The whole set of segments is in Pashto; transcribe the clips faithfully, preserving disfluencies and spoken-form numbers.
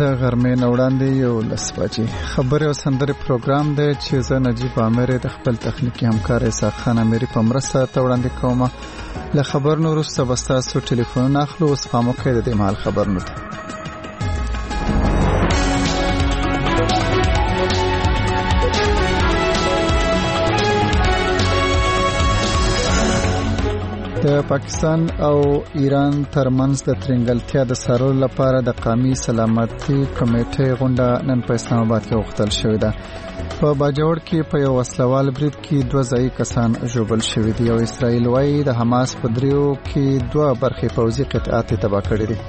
د غرمې نه وړاندې یو لس بجې خبرې او سندرې پروګرام دی چې زه نجیب عامر د خپل تخنیکي همکار اسحاق خان اميري په مرسته ته وړاندې کوم. له خبرونو وروسته به ستاسو ټلیفونونه اخلو. اوس پام وکړئ د دې مهال خبرونو ته. د پاکستان او ایران ترمنځ د ترنګلتیا د څارلو لپاره د قومي سلامتي کمیټې غونډه نن په اسلام آباد کې غوښتل شوې ده. په باجوړ کې په یو وسلوال برید کې دوه ځایي کسان ژوبل شوي دي او اسرائیل وايي د حماس په دریو کې دوه برخې پوځي قطعات تباه کړې دي.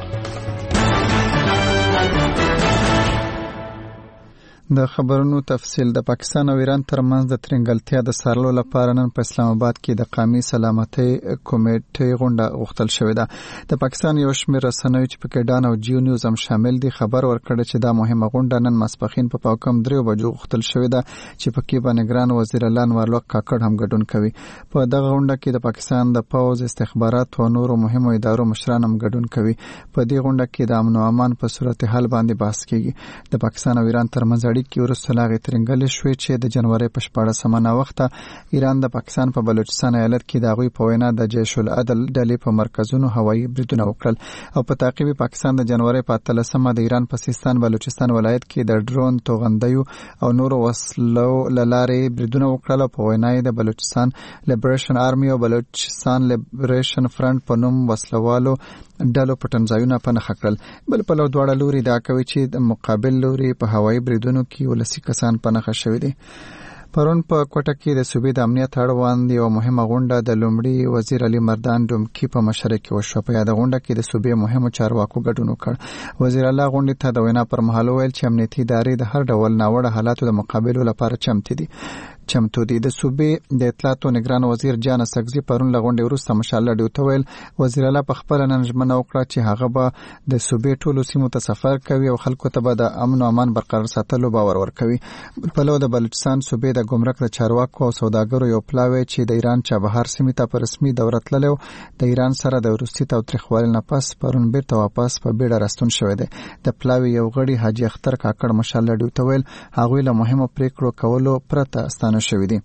د خبرونو تفصیل. د پاکستان او ایران ترمنځ د ترنګلتیا د څارلو لپاره نن په اسلام آباد کې د قومي سلامتي کمیټې غونډه غوښتل شوې ده. د پاکستان یو شمېر رسنیو چې پکې ډان او جیو نیوز هم شامل دي خبر ورکړی چې دا مهمه غونډه نن ماسپښین په پاکم دریو بجو غوښتل شوې ده چې پکې به نگران وزیر الله انوارالحق کاکړ هم ګډون کوي. په دغه غونډه کې د پاکستان د پوځ استخبارات او نورو مهمو ادارو مشران هم ګډون کوي. په دې غونډه کې د امن او امان په صورتحال باندې بحث کیږي. د پاکستان او ایران ترمنځ کې ورسته لاغې ترنګلې شوې چې د جنوري په شپاړسمه ناوخته ایران د پاکستان په بلوچستان ایالت کې د هغوی په وینا د جیش العدل ډلې په مرکزونو هوایي بریدونه وکړل او په تعقیب پاکستان د جنوري په اتلسمه د ایران په سیستان بلوچستان ولایت کې د ډرون توغندیو او نورو وسلو لارې بریدونه وکړل. په وینا د بلوچستان لیبریشن آرمي او بلوچستان لیبریشن فرنٹ په نوم وسلوالو ډلو پټنځایونه په نښه کړل. بل په لور دواړه لوري دا کوي چې د مقابل لوري په هوایي بریدونو کې ولسی کسان په نښه شوي دي. پرون په کوټه کې د صوبې د امنیت اړوند یو مهمه غونډه د لومړي وزیر علي مردان ډومکي په مشرۍ کې وشوه. په یاد غونډه کې د صوبې مهمو چارواکو ګډون وکړ. وزیر الله غونډې ته د وینا پر مهال ویل چې امنیتي ادارې د هر ډول ناوړه حالاتو د مقابلو لپاره چمتو دي. چمتو دي. د صوبې د اطلاعات او نگران وزیر جان سګزي پرون له غونډې وروسته مشالله ډیو ته ویل وزیر الله په خپل نن ژمنه وکړه چې هغه به د صوبې ټولو سیمو ته سفر کوي او خلکو ته به د امن او امان برقرار ساتلو باور ورکوي. په لور د بلوچستان صوبې د ګمرک د چارواکو او سوداګرو یو پلاوی چې د ایران چابهار سیمې ته په رسمي دوره تللو د ایران سره د وروستي تاوتریخوالي نه پس پرون بیرته واپس په بیړه راستون شوی دی. د پلاوی یو غړي حاجی اختر کاکړ مشالله ډیو ته ویل هغوی له مهمو پریکړو کولو پرته ستانه شوی دي.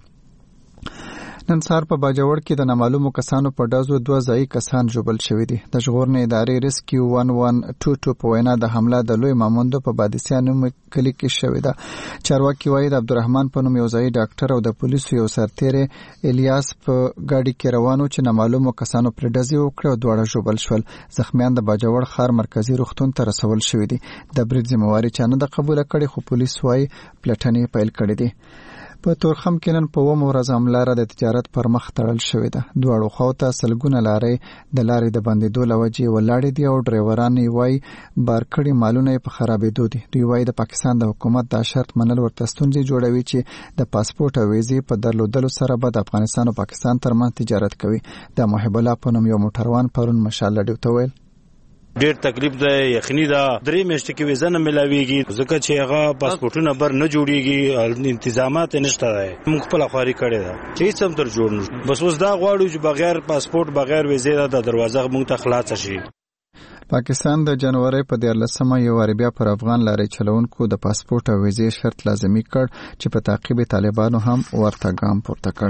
نن سهار په باجوړ کې د نامعلومو کسانو په ډزو دوه ځایي کسان ژوبل شوي دي. د ژغورنې ادارې ریسکیو یک یک دو دو په وینا د حمله د لوی ماموندو په بادسیا نوم کلی کې شوې ده. چارواکي وایي د عبدالرحمن په نوم یو ځایي ډاکټر او د پولیسو یو سرتیری الیاس په ګاډي کې روانو چې نامعلومو کسانو پر ډزې وکړې او دواړه ژوبل شول. زخمیان د باجوړ ښار مرکزي روغتون ته رسول شوي دي. د برید ذمہواري چا نه ده قبوله کړې خو پولیس وایي پلټنې پیل کړې دي. په تورخم کې نن په اوومه ورځ هم لاره د تجارت پر مخ تړل شوې ده. دواړو خواته سلګونه لارې د لارې د بندېدو له وجې ولاړې دي او ډریوران یې وایي بار کړي مالونه یې په خرابېدو دي. دوی وایي د پاکستان د حکومت دا شرط منل ورته ستونزې جوړوي چې د پاسپورټ او ویزې په درلودلو سره به د افغانستان او پاکستان ترمنځ تجارت کوي. د محب الله په نوم یو موټروان پرون مشالله ډیو ته ویل ډیر تکلیف ده، یخنی ده، درې میاشتې کې ویزه نه ملاویږي ځکه چې هغه پاسپورټونه بر نه جوړیږي، انتظامات نشته ده. موږ خپل خواري کړې ده چې هیڅ هم تر جوړ نشو. بس اوس دا غواړو چې بغیر پاسپورټ بغیر ویزې د دروازه موږ ته خلاص شي. پاکستان د جنوري په دیارلسمه یو وار بیا پر افغان لارې چلوونکو د پاسپورټ او ویزې شرط لازمي کړ چې په تعقیب طالبانو هم ورته ګام پورته کړ.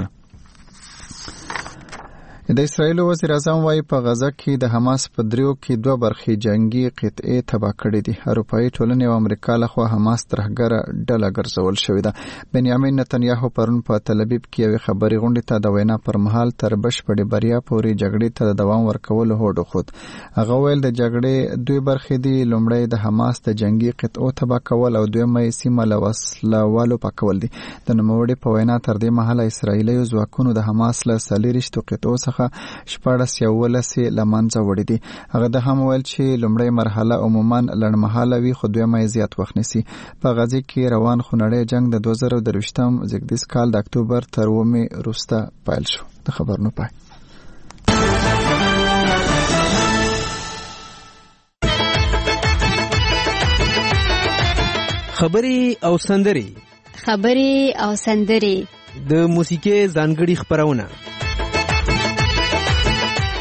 د اسرائیل وزیر اعظم وايي په غزه کې د حماس په دریو کې دوه برخې جنگي قطعې تباه کړې دي. اروپایي ټولنې او امریکا لخوا حماس ترهګره ډله ګرځول شوې ده. بنیامین نتنیاهو پرون په تل ابیب کې یو خبري غونډه ته د وینا پر مهال تر بشپړې بریا پورې جګړې ته دوام ورکول هوډ خود. هغه ویل د جګړې دوه برخې دي. لومړی د حماس د جنگي قطعو تباه کول او دویمه سیمه له وسلوالو پاکول دي. د نوموړي په وینا تر دې مهاله اسرائیلي ځواکونو د حماس له سلیریشتو قطعو څخه شپاړس یا ولسې لمنځه وړي دي. هغه د هم ویل چې لومړی مرحله عموما لړمحاله وي خو دویمه زیات وخت نیسي. په غزه کې روان خونړی جنگ د دوه زره درویشتم زیږدیز کال د اکتوبر تر اوومې وروسته پیل شو. د خبرونو پای. خبري او سندري خبري او سندري د موسیقي ځانګړي خبرونه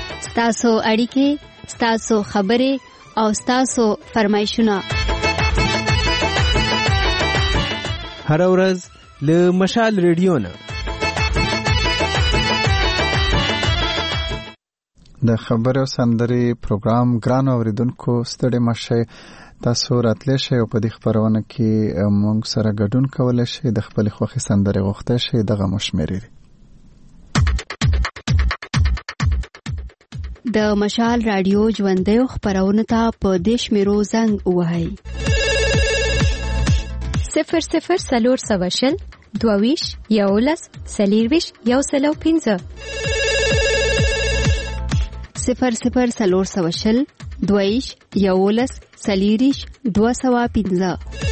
ستاسو اړیکې ستاسو خبرې او ستاسو فرمایشونه هر ورځ له مشال ریډیو نه د خبرو سندري پروګرام ګران اوریدونکو ستړي مشه تاسو راتلی شئ او په دې خبرونه کې موږ سره ګډون کولای شئ د خپل خوښي سندري غوښته شئ دغه مشمري د مشال رادیو ژوندۍ خبرونه ته په دیش میرو زنګ وهاي صفر صفر سلور سوشل دوویش یولس سلیرویش یو سلو پینزه صفر صفر سلور سوشل دویش یولس سلیریش دو سوا پینزه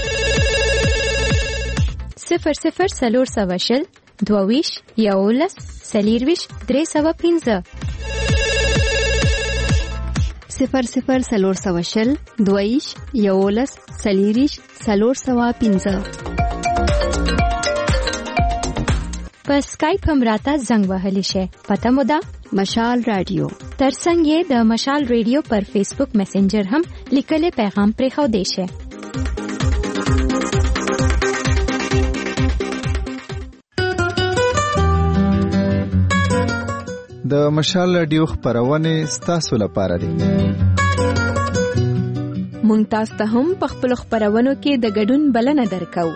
صفر صفر سلور سوشل دوویش یولس سلیرویش درې سوا پینزه صفر صفر سلور سوشل دویش یولس سلیریش سلور سوا پینزه په سکایپ هم راته زنګ وهلی شي پته مو ده مشال رادیو ترڅنګ یې د مشال ریډیو پر فیسبوک میسنجر هم لیکلي پیغام پرې خو دی شي د مشال رادیو خبرونه ستاسو لپاره دي مونږ تاسو ته هم په خپل خبرونو کې د ګډون بلنه درکو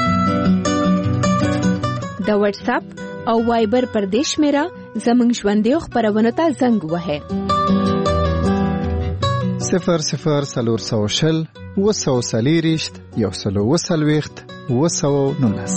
د واتس اپ او وایبر پر دیش میرا زمنګ ژوندۍ خبرونه ته زنګ وهه صفر صفر سلور سوشل وسو سلیریشت یو سلو وسلويخت وسو نونس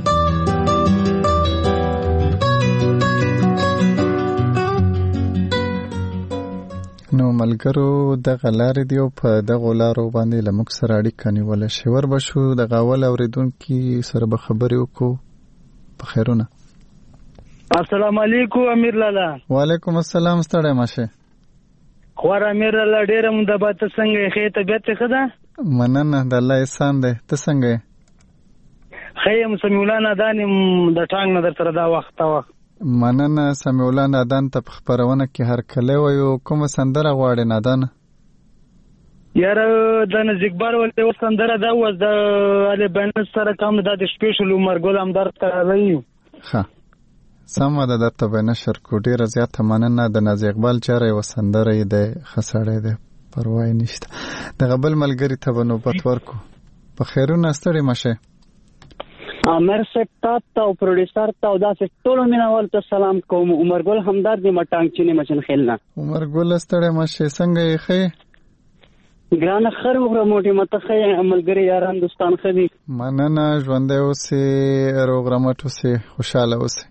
نو ملګرو د غلار دیو په د غلارو باندې لمک سره اړیکه نیول شي ور بشو د غاول اوریدونکو سره به خبرې وکړو په خیرونه السلام علیکم امیر لالا وعلیکم السلام ستړی ماشه خور امیر لالا ډیره مندبات څنګه خې طبيعت ښه ده مننه د الله احسان ده ته څنګه خیم سمیولانا دانم د ټانګ نظر سره دا وخت تا وخت مننه سمیولانا دان ته خبرونه کې هر کله وایو کوم سندره غواړي نادان یار د نزیکبار ولې سندره دا و د علي بن سره کوم د سپیشل عمر ګل امدار کوي ها سمه ده درته به نشر کو ډیره زیاته مننه د نازي اقبال چاره و سندره ده خسړې ده پروا نشته د غبل ملګری ته بنو پتور کو په خیرونه ستړي مشه امر سټاپ او پروډوسر ته او داسې ټول مینوال ته سلام کوم عمر ګل همدار دی مټانګ چینه مچن خلنا عمر ګل ستړي مشه څنګه یې خې ګران خر وګړه موټي متخې عملګری یاران دوستان خدي مننه ژوندې اوسه روغرامټو سه خوشاله اوسه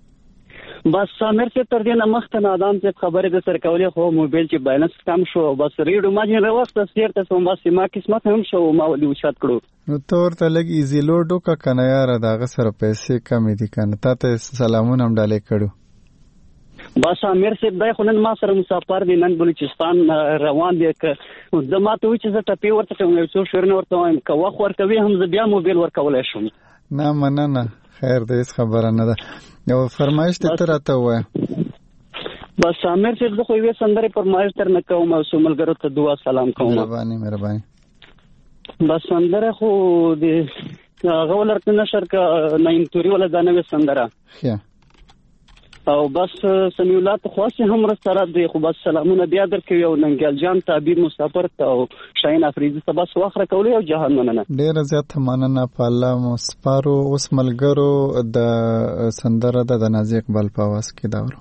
بس امر سے تر دې نه مخته نادام چې خبره د سر کولې خو موبایل چې بیلانس کم شو بس ریډو ماجن راوسته سیر ته سم بس ما قسمت هم شو ما ولې وشات کړو نو تور ته لګ ایزی لوډو کا کنه یار داغه سره پیسې کمې دي کنه ته سلامونه هم ډالې کړو بس امیر سے دای خو نن ما سره مسافر دي نن بلوچستان روان دي ک د ماته و چې زه ټپی ورته کوم څو شورنه ورته وایم کو وخت ورکوي هم بیا موبایل ورکولای شم نه مننه خیر دې خبره نه ده یو فرمایش ته راته وای بس امیر سے د خو یې سندره فرمایش تر نه کوم او سملګرو ته دعا سلام کوم مهرباني مهرباني بس سندره خو د غولر ته نشر کا نایم توري ولا دانه سندره خیا او بس سمیولات خاصه هم سره دی خو بس سلامونه بیا درکوي او ننګل جان تعبیر مسافر ته او شاهین افریدي ته بس واخره کولې او جهان مننه ډیر زیات مننه په الله مسپارو اوس ملګرو د سندره د نازي اقبال په واس کې داورو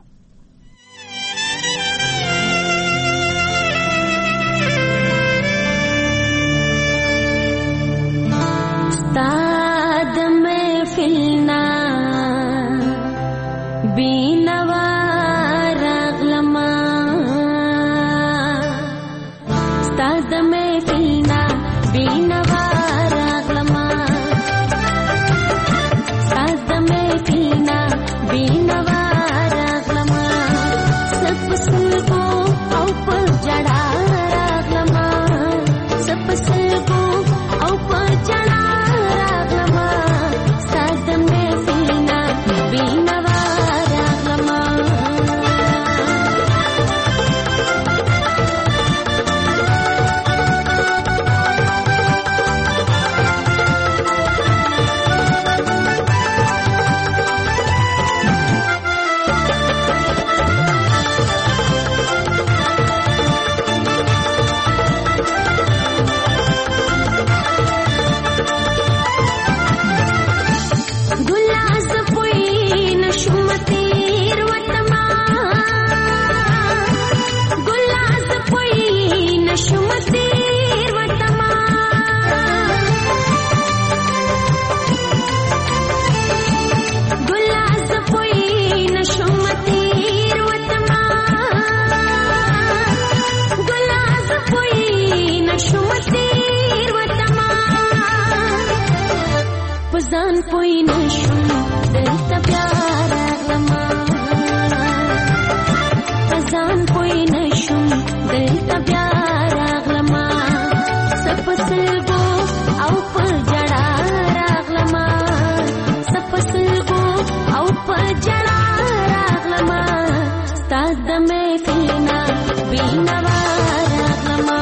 استاد محفلنا بینوا راغلما استاد محفلنا بینوا راغلما استاد محفلنا بینوا راغلما سب سلګو او په جړا راغلما سب سلګو او په جړا راغلما استاد پزان پوی نشم دلتا پیار اغلما پزان پوی نشم دلتا پیار اغلما سپسلگو او پر جڑا راغلما سپسلگو او پر جڑا راغلما ستاد محفلنا بینوا راغلما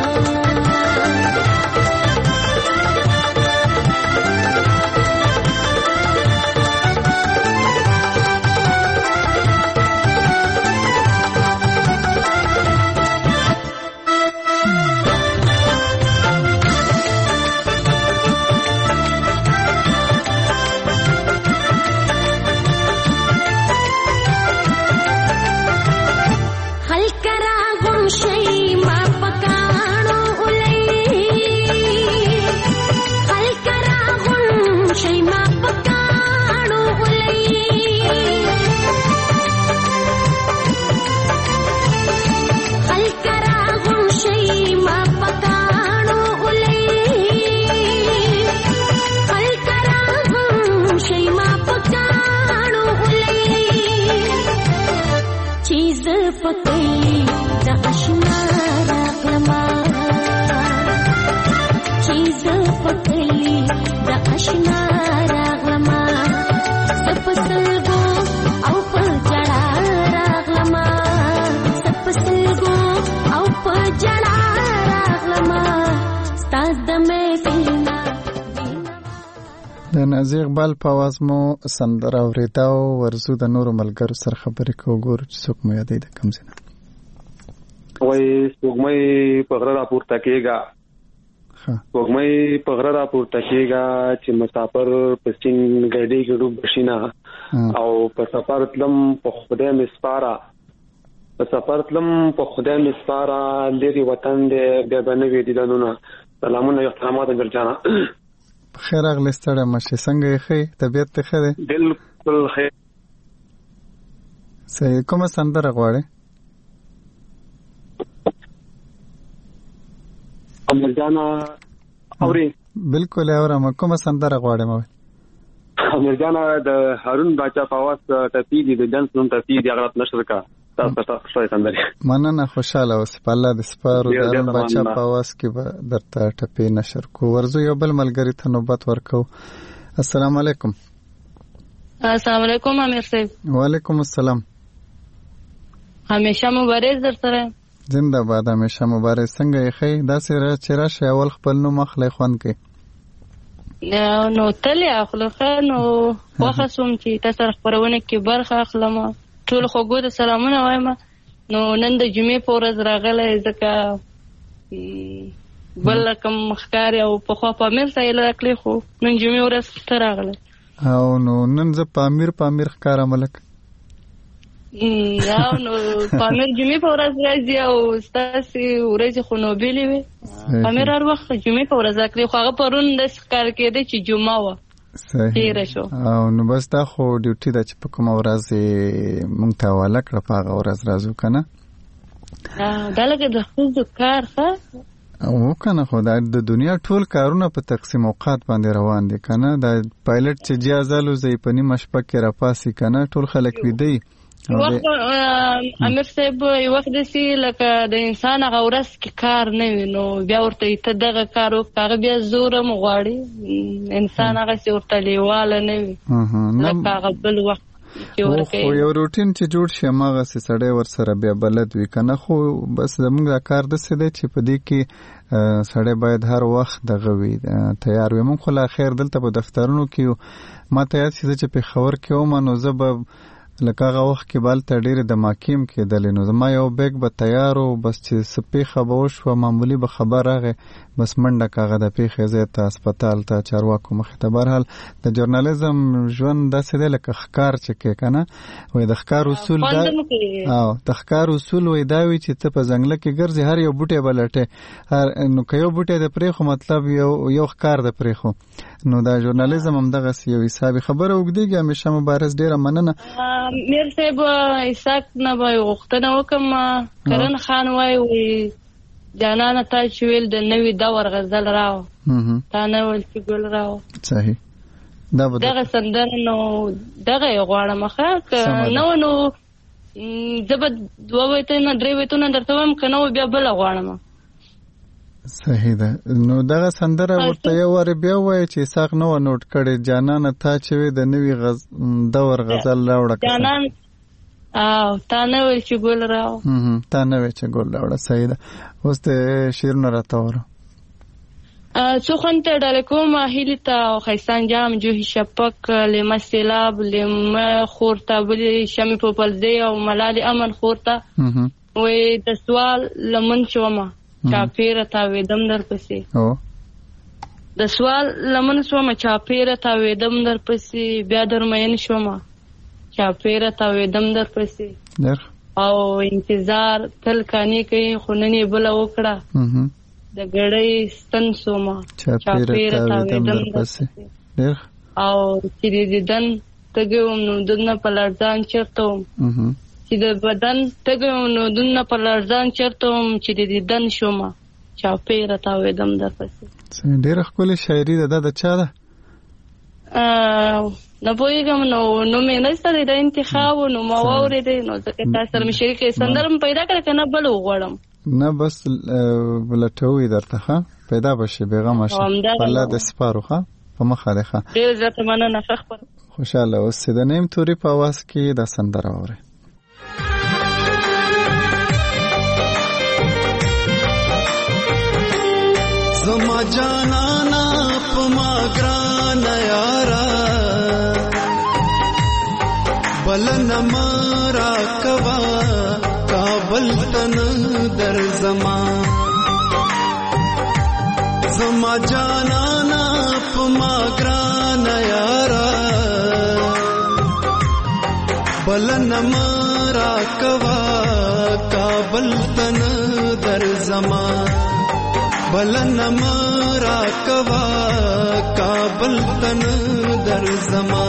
د نازي اقبال په आवाज مو سندره اورېده او ورزو د نورو ملګرو سره خبرې کوو ګورو چې څوک مو یادې د کم ځای وای سپوږمۍ په غره راپورته کېږه سپوږمۍ په غره راپورته کېږه چې مسافر په سین ګډې ګډو بشینا او په سفر تلم په خدای مې سپاره په سفر تلم په خدای مې سپاره لري وطن دې بیا به نه وي دیدنونه سلامونه احترامات ګرځانا خیر اغلی ستړی مشه څنګه یې ښه طبیعت ته ښه دی بالکل ښه صحیح کومه سندره غواړې امرجانا اوري بالکل اورم کومه سندره غواړې مو امرجانا د هارون باچا په आवाज ټپی دی د جنس نوم ټپی دی هغه نشر کا تاسو ته ښه سندره مننه خوشاله اوس په الله د سپارو د هارون باچا په आवाज کې به درته ټپی نشر کو ورزو یو بل ملګری ته نوبت ورکو السلام علیکم السلام علیکم امیر صاحب وعلیکم السلام همیشه مبارک در سره زنده باد همیشه مبارک څنګه یې ښه داسې را چې راشه اول خپل نوم اخلي خوند کې نو تلې اخلخه نو وخصوم چې تاسو خبرونه کې برخه اخلم ټول خوګو د سلامونه وایم نو نن د جمعې په ورځ راغله ځکه بل کوم مخکار او په خوا پامیر ته لکلی خو نن جمعې ورځ ته راغله او نو نن زه پامیر پامیر ښکار ملک یا نو پامیر جمعې په ورځ راځي او ستاسو ورځ خو نو بیلې وي پامیر هر وخت جمعې په ورځ راکلی خو هغه پرون د ښکار کېده چې جمعه و صحیح او نو بس دا خو ډیوټي د چې په کومه ورځ مونږ ته حواله کړه په هغه ورځ راځو که نه دا لکه د ښځو کار ښه او که نه خو د دنیا ټول کارونه په تقسیم اوقات باندې روان دي که نه د پایلټ چې جهاز الوځي په نیمه شپه کې راپاسي که نه ټول خلک ویده وي وخت امیر صاحب یو وخت داسې لکه د انسان هغه ورځ کې کار نه وي نو بیا ورته ته دغه کار وکړه هغه بیا زور هم غواړي انسان هغسې ورته لیواله نه وي لکه هغه بل وخت خو یو روټین چې جوړ شي هماغسې سړی ورسره بیا بلد وي که نه خو بس زموږ دا کار داسې دی چې په دې کې سړی باید هر وخت دغه وي تیار وي موږ خو لا خیر دلته په دفترونو کې ما ته یاد شي چې پېښور کې وم نو زه به لکه هغه وخت کې به هلته ډېرې دماکې هم کېدلې نو زما یو بیګ به تیار و بس چې څه پېښه به وشوه معمولي به خبر راغی بس منډه که هغه د پېښې ځای ته هسپتال ته چارواکو مخې ته بهرحال د ژورنالیزم ژوند داسې دی لکه ښکار چې کې که نه وایي د ښکار اصول دا او د ښکار اصول وایي دا وي چې ته په ځنګله کې ګرځې هر یو بوټی به لټې نو که یو بوټی د پرېښو مطلب یو یو ښکار د پرېښو نو دا ژورنالیزم هم دغسې یو حسابي خبره اوږدېږي همیشه مبارز ډېره مننه میر صاحب اسحاق نه به غوښتنه وکړم کرن خان وایي وایي جانانه تا چې ویل د نوي دور غزل راو تا نه ویل چې ګل راو صحیح دغه سندره نو دغه غواړم ښه که نو نو زه به دوه بیتونه درې بیتونه درته وایم که نه بیا بله غواړم. صحیح ده. نو دغه سندره ورته یو وارې بیا ووایه چې اسحاق نه وه نوټ کړې. جانانه تا چې وې د نوي دور غزل راوړه. جانان او تا نه وې چې ګل راوړه. تا نه وې چې ګل راوړه. صحیح ده. اوس د شعرونه راته ووایه. څو خوند ته ډالې کوم هیلې ته او ښایستان جام جوهي شپک لیمه سیلاب لیمه خور ته بلې شمې په پلدې او ملالې امن خور ته وې د سوال لمن شومه چاپېره تاوېدم در پسې د سوال لمن شومه چاپېره تاوېدم در پسې بیا در مین شومه چاپېره تاوېدم در پسې او انتظار تل کانې کوي خو نن یې بله وکړه د ګړۍ ستن سومه چاپېره تاوېدم در پسې او چې د دیدن تږی وم نو دونه په لړزان چېرته وم چې د بدن تږی وم نو دونه په لړزان چېرته وم چې د دیدن شومه چاپېره تاوېدم در پسې. ډېره ښکلې شاعري ده. دا د چا ده؟ نه پوهېږم نو نوم یې نشته دی د انتخاب نو ما واورېدی نو ځکه تا سره مې شریکه سندره مې پیدا کړه که نه بله وغواړم. نه بس لټوي درته ښه پیدا به شي بېغمه شه. په الله دې سپارو ښه په مخه دې ښه. ډېر زیاته مننه ښه خبره. خوشحاله اوسې. د نیم توري په اواز کې دا سندره واورئ. زما جانانا په ما ګرانه یاره بلنه ما راکوه کابل ته نه درځمه زما جانانا په ما ګرانه یاره بلنه ما راکوه کابل ته نه درځمه بلنه ما راکوه کابل ته نه درځمه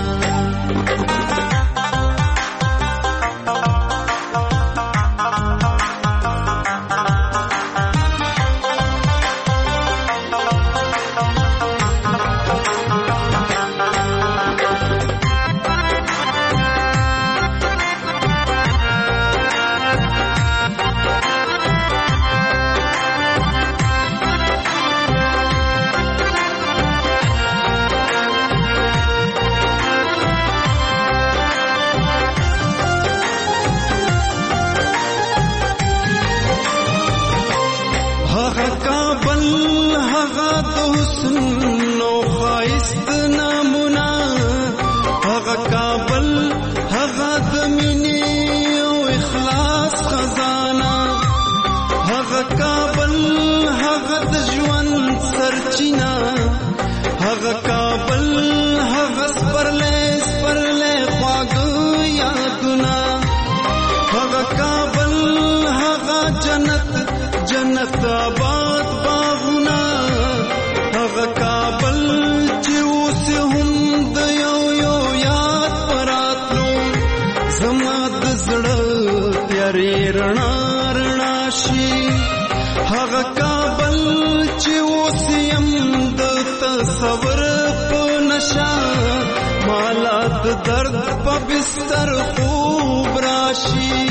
درد په بستر خوب راشي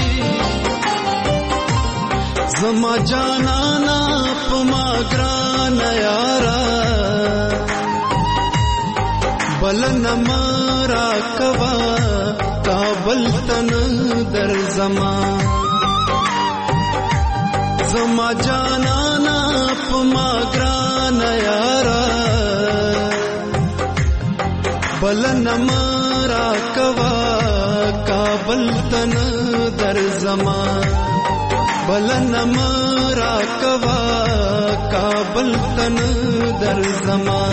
زما جانانا په ما ګرانه یاره بلنه ما راکوه کابل ته نه درځمه زما جانانا په ما ګرانه یاره بلنه ما راکوه کابل ته نه درځمه بلنه ما راکوه کابل ته نه درځمه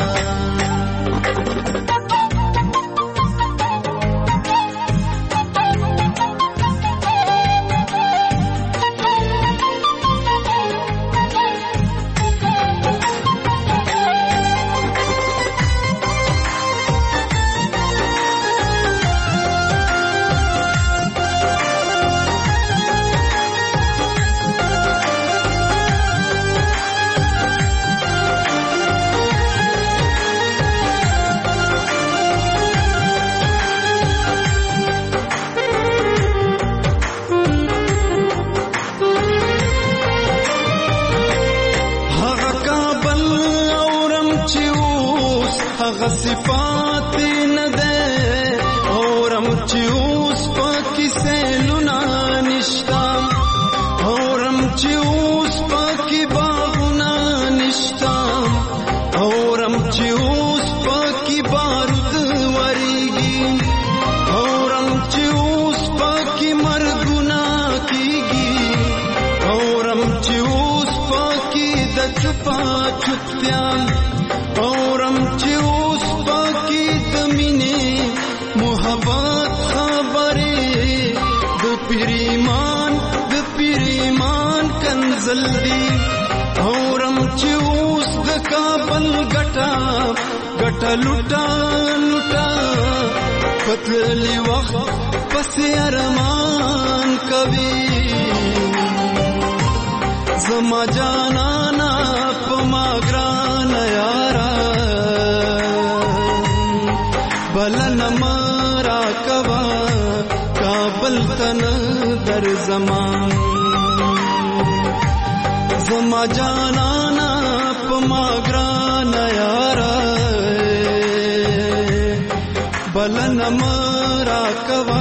داسې پاتې نه دی اورم چې اوس پکې سیلونه نشته اورم چې اوس پکې باغونه نشته اورم چې اوس پکې بارود ورېږي اورم چې اوس پکې مرګونه کېږي اورم چې اوس پکې د چوپا چوپتیا اورم چې اوس پکې د مینې محبت خبرې د پیریمان د پیریمان کنزل دی اورم چې اوس د کابل ګټه ګټه لوټا لوټا پتلی وخت پسې ارمان کوي زما جانانا پما ګران یارا بلن مارا کوا کابل تن در زمان زما جانانا پما ګران یارا بلن مارا کوا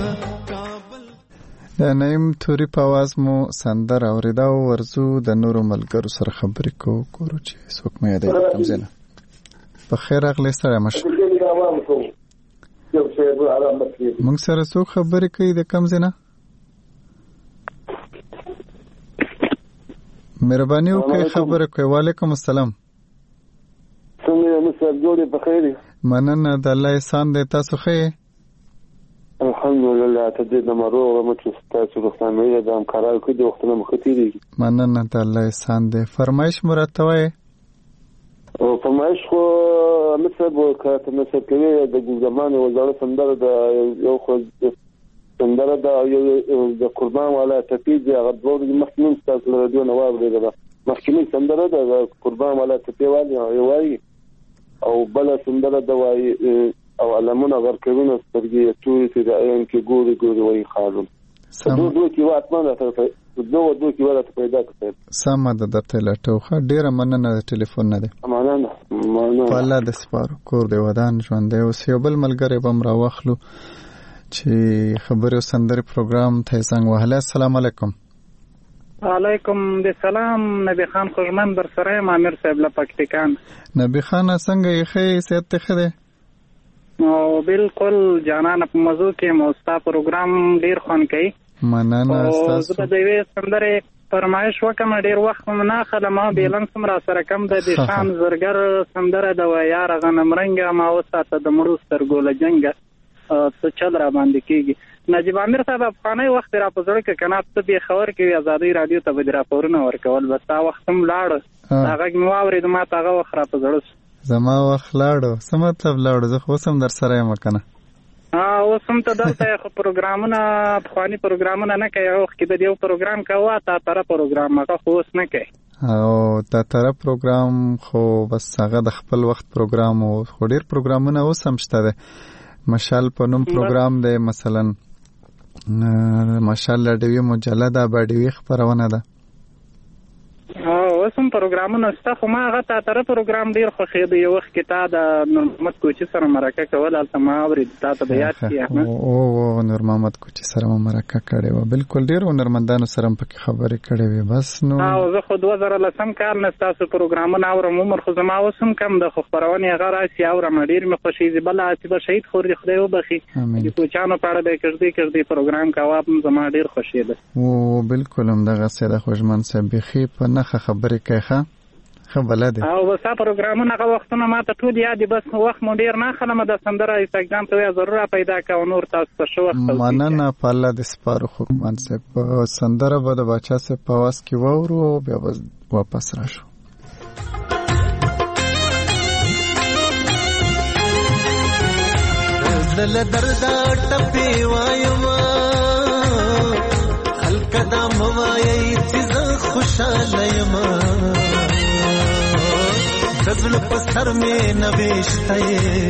د نیم توري په आवाज مو سندر اوریدا او ورزو د نورو ملګرو سره خبرې کو کورو چې څوک مې یاد کم زنه په خیر اغلی سره مش مونږ سره څوک خبرې کوي د کم زنه مهرباني وکړئ خبرې کوي وعلیکم السلام څنګه مستر جوړې په خیر مننه د الله احسان دی تاسو ښه الحمدلله ته د مرو مچ تاسو روغتیا مې د امکارال کې د وختونو مختيري مننه ته الله احسان دی فرمایش مرتبه او فرمایش خو مطلب وکړه مطلب کې د زمان وزاره سندره د یو خو سندره د د قربان والا تپید هغه دوه مخکې تاسو له رادیو نواب دی دا مخکې سندره د قربان والا تپید وایي او بل سندره د وایي او علمونه ورکوونه سترګې تورې چې د عین کې ګوري ګوري وایي خالون دوه دوه کې واتمنه ته دوه دوه کې ولا پیدا کړل سم د درته لټوخه ډیره مننه د ټلیفون نه دی مننه مننه والله د سپارو کور دی ودان ژوند دی او سیوبل ملګری بم را واخلو چې خبرو سندري پروګرام ته څنګه وهله السلام علیکم علیکم السلام نبی خان خوشمن بر سره امیر صاحب له پاکستان نبی خان څنګه یې خې سیت خده او بالکل جانان په موضوع کې موستا پروګرام ډیر خون کوي مننه تاسو زه د دې سندره فرمایش وکم ډیر وخت نه خلما بیلنس مرا سره کم د شان زرګر سندره د یار غنمرنګ ما وساته د مړو سترګول جنگ څه چل را باندې کیږي نجیب امیر صاحب افغاني وخت را پزړ کې کنات ته به خبر کې آزادۍ رادیو ته به راپورونه ورکول بس تا وخت هم لاړ هغه نو اورید ما تاغه وخت را پزړ زما وخت لاړو څه مطلب لاړو زه خو سم در سره یم کنه ها اوسم ته دلته خو پروګرامونه افغاني پروګرامونه نه کوي او کې د یو پروګرام کاوه تا تر پروګرام هغه خو اوس نه کوي او تا تر پروګرام خو بس هغه د خپل وخت پروګرام او خو ډیر پروګرامونه اوس هم شته ده مشال په نوم پروګرام دی مثلا مشال لډوی مجلده باډوی خبرونه ده او اوسم پروګرامونه ستا خو ما هغه تا تر پروګرام ډیر خوښې دی یو وخت کې تا د نور محمد کوچي سره مرکه کول البته ما اورید تا ته یاد کیه او او نور محمد کوچي سره مرکه کړې و بالکل ډیر نورمندانو سره په خبرې کړې وي بس نو او زه خو دوه زره لسم کال نه تاسو پروګرامونه اورم عمر خو زما اوسم کم د خو خبرونه هغه راشي اورم ډیر مې خوشې دی بل اتی به شهید خور دی خدای وبخي چې کوچانو پاړه به کړدي کړدي پروګرام کاوه زما ډیر خوشې ده او بالکل هم دغه سره خوشمن سه بخي په نخه خبرې کوي خبره ده او وسه پروګرامونه هغه وختونه ما ته ټول یاد بس وخت مو ډیر نه خلم د سندره ایستګام ته ضرورت پیدا کا نور تاسو ته شو وخت مننه په الله د سپارو خو من سه په سندره به د بچا سه په واس کې وورو بیا واپس راشو زل درد ټپي وایم خلک دا موایي چې خوشاله یم دزل په سر مې نوښته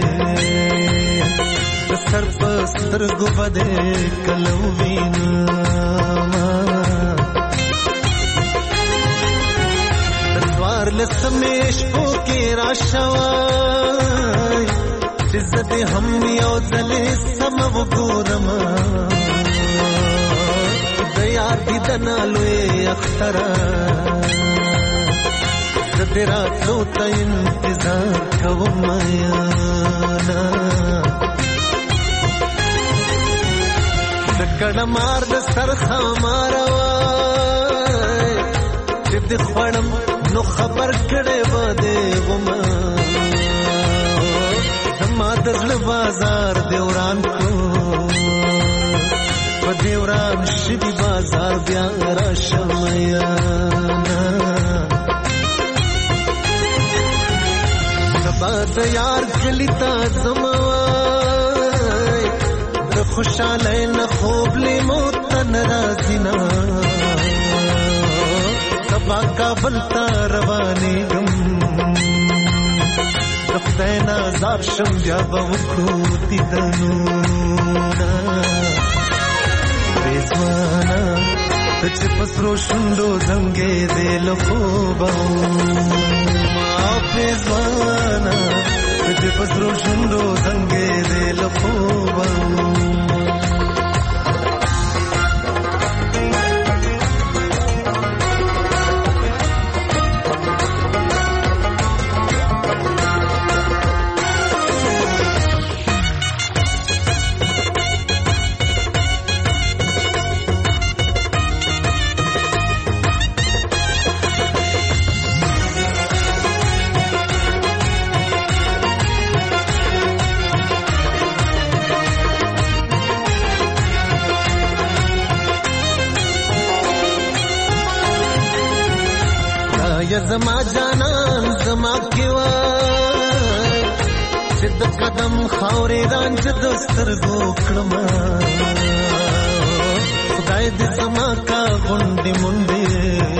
د سر په سترګو باندې کلو وینا د سوار لسمې شپو کې راشوا چې زده هم یو ځل سم وګورم د یار دیدن لوی اختر زده راتلو ته انتظار کوم یانا د کړه مار د سر خمار وای چې د خوړم نو خبر کړي و دې وما زما د زړه بازار دیوران کو په دیوران شي بازار بیا را شمیا سبا د یار کلی تا زموای د خوشاله نه خوب لی موت ناراضینا سبا کابل تا رواني غم د خدای نازار شم بیا به وکړو دیدنو بیزوانا ته چې پسرو شوندو زنګې دې له خوبه ما بیزوانا ته چې پسرو شوندو زنګې دې له خوبه زما جانان زما کیوا چې د قدم خاورې رانج د سترګو کړم خدای دې زما کا غونډې مونډې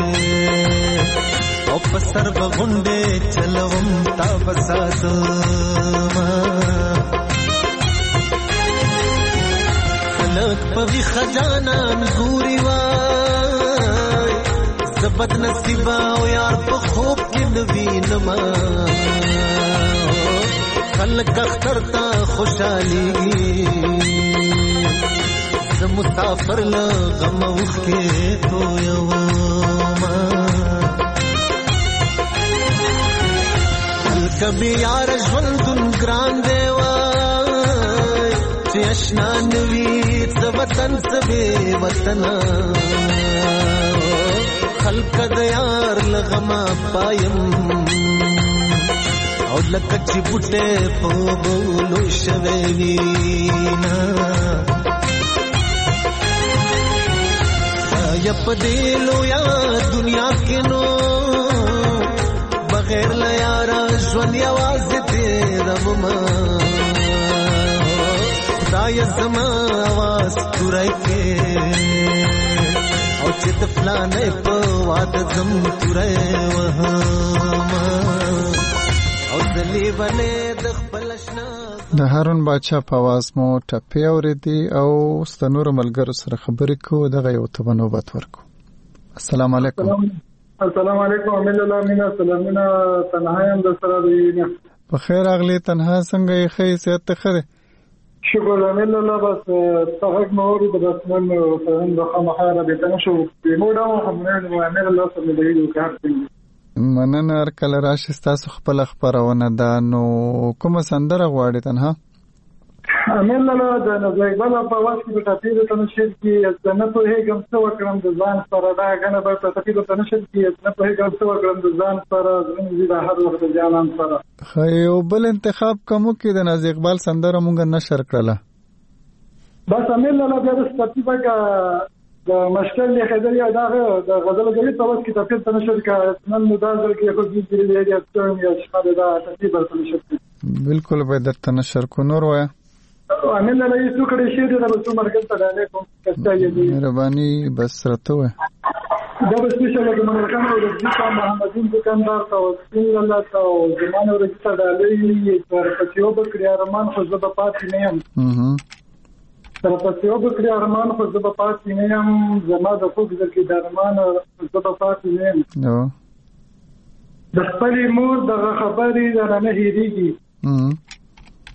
او په سر به غونډې چلوم تا بساتما خلک په وی خجانان ګوري وای زبد نصیبا او یار په خوب کې نوینما خلک اختر تا خوشالي ز مسافر له غم اوخ کې تو یوما کبي یار ژوندون ګران دی وای چې آشنا نوي څه وطن څه بې وطن خلق د یار لغما پایم او لکه چې بوټه په بولو شوي وینا یا پدیلو یا دنیا کې نو بغیر لا یار ژوند یوازې تیر وما خدای زما आवाज تورای کې او چې د فلانې په واده زم تورې وهما او دلی باندې د خپل شنا د هارون بادشاہ په आवाज مو ټپي اورېدي او ستنور ملګرو سره خبرې کوو دغه یو ته نوبت ورکو. السلام علیکم. السلام علیکم امیل الله مینا سلامونه تنهایم د سره دی په خیر اغلی تنها څنګه یې خې صحت خره شکر امیل الله بس تاغ موري د بسمن فهم د خمخاره به تنشو په موډه همونه امیل الله سره دی وکړ مننه هر کله راشي تاسو خپل خبرونه ده نو کوم سندره غواړئ تنها امیل الله د نزیبل په واسطه د تفسیر تنشر کې نه په هیګم څو کړم د ځان سره دا غنه په تفسیر تنشر کې نه په هیګم څو کړم د ځان سره زموږ د هر وخت ځانان سره خو یو بل انتخاب کوم کې د ناز اقبال سندره مونږ نشر کړله بس امیل الله د ترتیبه کا د مشکل له خدای دا د غزل غوي په واسطه کې تفسیر تنشر کې نن مدازل کې خو دې دی دی چې یا شاده دا ترتیب تنشر بالکل به د تنشر کو نور وای امین الله یې څوک دې شي د رسول مرکز ته علیکم کستایي مهرباني بس رته وای دا به څه شي کوم رقم او د محمدین دکاندار ته وسیل الله ته زمانه ورته د علی پر پچیو بکری ارمان خو زب پاتې نه یم تر پچیو بکری ارمان خو زب پاتې نه یم زما د خوږ ځکه د ارمان زب پاتې نه یم نو د خپل مور د خبرې نه نه هېریږي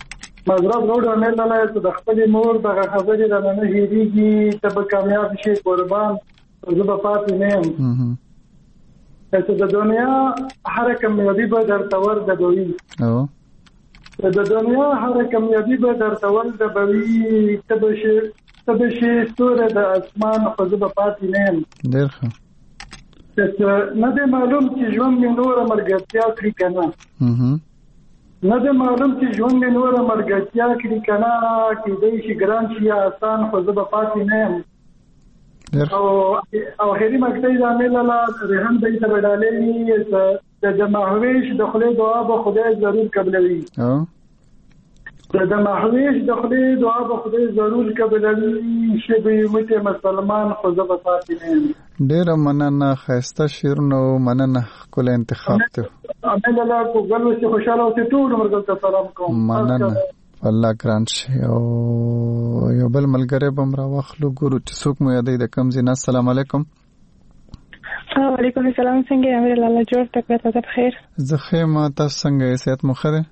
مضرب روډ امیر لاله ته د خپل مور دغه خبرې را نه هېریږي ته به کامیاب شي قربان زه به پاتې نه یم چې د دنیا هر کامیابي به درته ورډبوي د دنیا هر کامیابي به درته ورډبوي ته به شي ته به شي ستوری د اسمان خو زه به پاتې نه یم ډېر ښه نه دی معلوم چې ژوند مې نوره ملګرتیا کړي که نه نه دی معلوم چې ژوند مې نوره ملګرتیا کړي که نه کېدی شي ګران شي یا آسان خو زه به پاتې نه یم او او خیری مکتای زامل الله ریحان دای ته ډالې د محویش د خله دعا به خدای ضرور قبلوي ها د محویش د خله دعا به خدای ضرور قبلوي شی به مت مسلمان خو زه به پاتې نه ډیر مننه خسته شیرونو مننه کول انتخاب ته امل الله کو ګلو چې خوشاله اوسې ټول عمر ته سلام کوم مننه الله ګران شي او یو بل ملګری به مر واخلو ګورو چې څوک مو یادې د کم زینا السلام علیکم وعلیکم السلام څنګه امیر الله جوړ تک ته بخیر زه خیمه تاسو څنګه صحت مو خره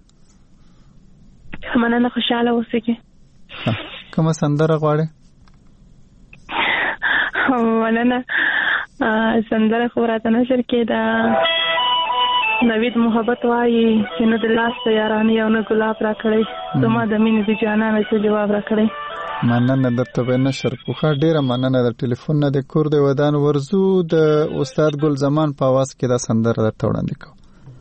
مننه خوشاله اوسئ کومه سندره غواړئ مننه سندره خو راته نشر کې دا نوید محبت وایي چې نو د لاس ته یارانې او نه ګلاب را کړی زما د مینې د جانانه څه جواب را کړی مننه درته به نشر کوخه ډیره مننه د ټلیفون نه د کور د ودان ورزو د استاد ګل زمان په आवाज کې دا سندره درته وړاندې کوم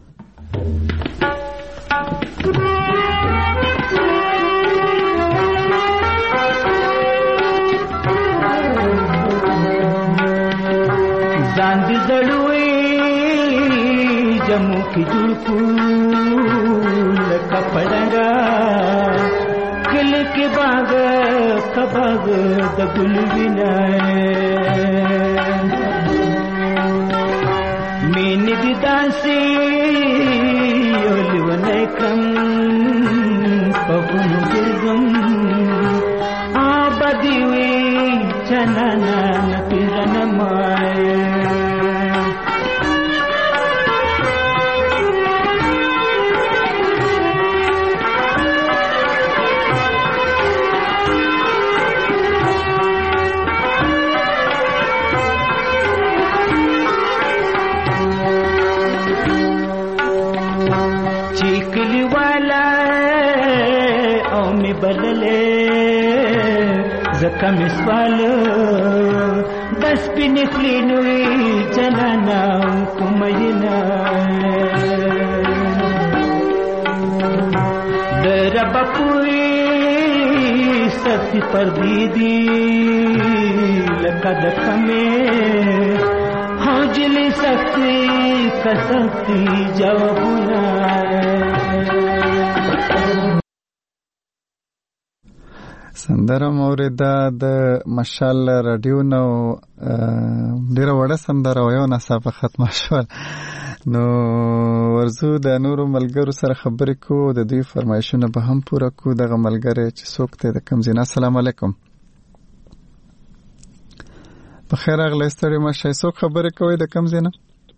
ځان دې زړوي जम्मू की जुड़कू कपड़ंगा किल के बाग कबाग दगुल मीन दिदासी ओलवने कम पवन गिरगम आबदी हुई चनाना पिरन माए बदले जखम सवाल दस भी निकली नुई चलाना कुमयना डर बपुई सती पर दीदी लकद कमे हौजली सकती कसती जवाबुना سندره موریده د مشال رادیو نو ډیره وړه سندره و یو ناڅاپه ختمه شول نو ورزو د نورو ملګرو سره خبرې کو د دوی فرمایشونه به هم پوره کو دغه ملګری چې څوک ته د کم زینا السلام علیکم بخیر اغلی ستړي مشه څوک خبرې کوي د کم زینا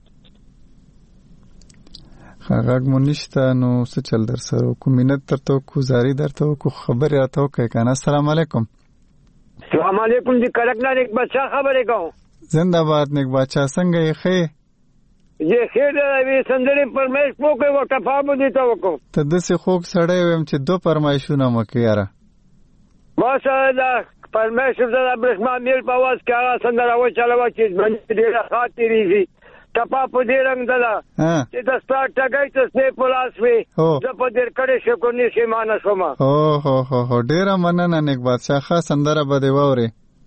غږ مو نشته نو څه چل در سره کوم مینت درته کو زاری درته کو خبر راته کوي کنه السلام علیکم السلام علیکم جی کڑکنا نیک بادشاہ خبرې کوم زنده باد نیک بادشاہ څنګه یې خې یہ خیر وی سندري پرمیش پو کوي وټه فامو دي ته وکم ته د سه خوک سړی ويم چې دو پرمایشونه مکه یاره ماشاءالله پرمیش د ابرحمان میر په واس کې هغه سندره و چلوه چې باندې ډیره خاطرې دي تپا په دې رنگ دلا چې د سپاټ ټګای ته سپې پلاس وي د په دې کړه شکو نشي مان شوما او هو هو ډیره مننه نیک بادشاہ خاص سندره بده ووري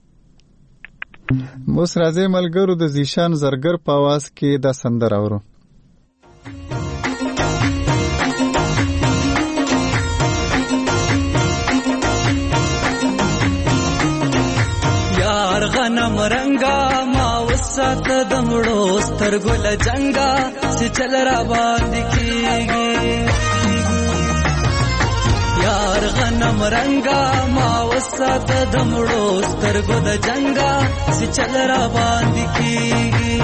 موس راځي ملګرو د زیشان زرګر په आवाज کې دا سندره اورو یار غنم رنگا ما وسات دمړو سترګل جنگا چې چل را باندې کیږي یار غنم رنگا ما وسات دمړو سترګل جنگا چې چل را باندې کیږي